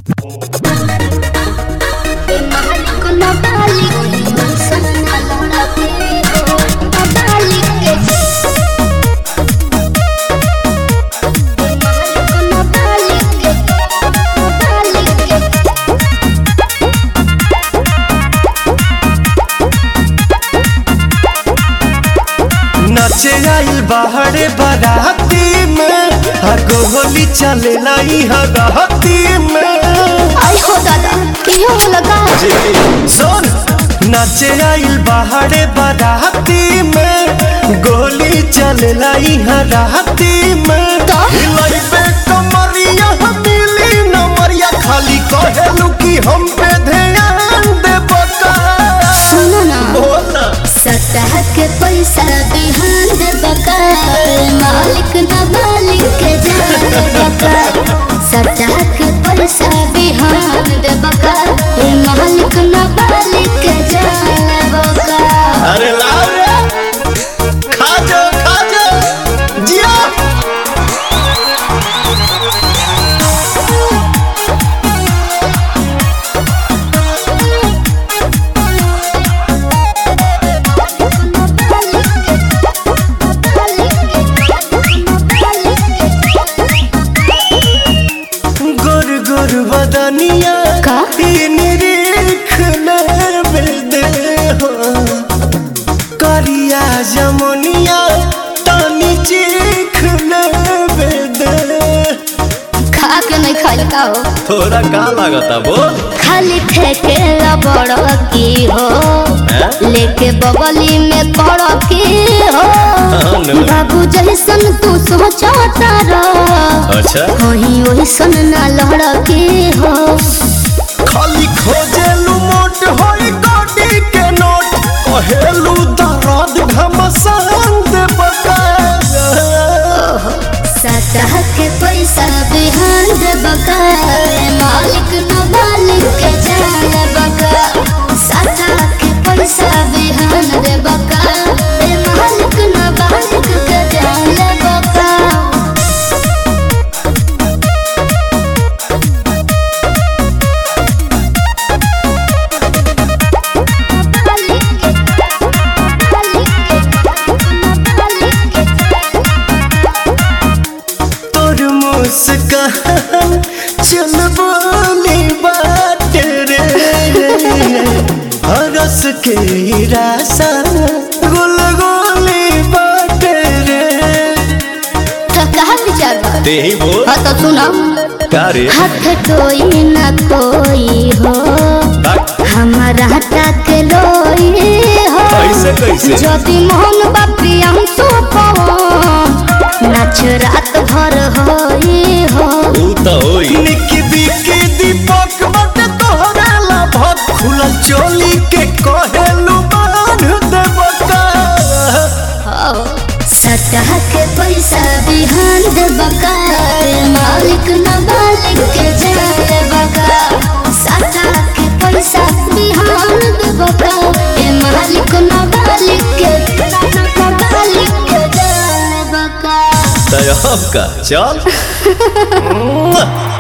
नाचे आइल बाहरे बाराती में हगो होली चले लाई हगहती में। आई हो दादा क्यों लगा सुन नाचे आइल बाहरे बाराती में गोली चले लाई हराती में। हिलाई पे कमरिया मिली नमरिया खाली कहेलू कि हम पे ध्यान दे बका। सुनो ना बोला सतह के पैसा बिहान दे बका मालिक ना मालिक के जान बका। सतह के पैसा बिहान दे बका मालिक ना मालिक के जान बका। अरे लाओ रे खा जा जिया। गोर गोर बदनिया का? निरीख दे हो करिया जमुनिया तानी चीख दे। खा के नहीं खाई का हो थोड़ा का लागता बोल खाली फेंके बड़ की हो लेके बगली में पड़ की हो। बाबू जैसन तू सोचता रह अच्छा वही वैसन ना लड़ की हो। खाली खोजेलू मोट होई गोडी के नोट कहेलू दर्द घमसान दे बका। सतह के पैसा बिहान दे बका मालिक न मालिक के जान बका। सतह के पैसा बिहान दे बका मालिक न मालिक के जान बका। तोर मुस्कान चल बोली बात रे हरस के रासा गुल गोली बात रे। तो कहा विचार बा? ते ही बोल हाँ तो सुना का रे हाथ कोई न कोई हो हमारा टक लोई हो। कैसे यदि मोहन बापी हम तो नाच रात भर होई हो। निकी बिकी दीपक बट तोहरा ला भत खुला चोली के कहेलू बांध दे बका। सतह के पैसा बिहान दे बका मालिक न मालिक के जाए बका। सतह के पैसा बिहान दे बका मालिक न मालिक के जाए बका। तय का चल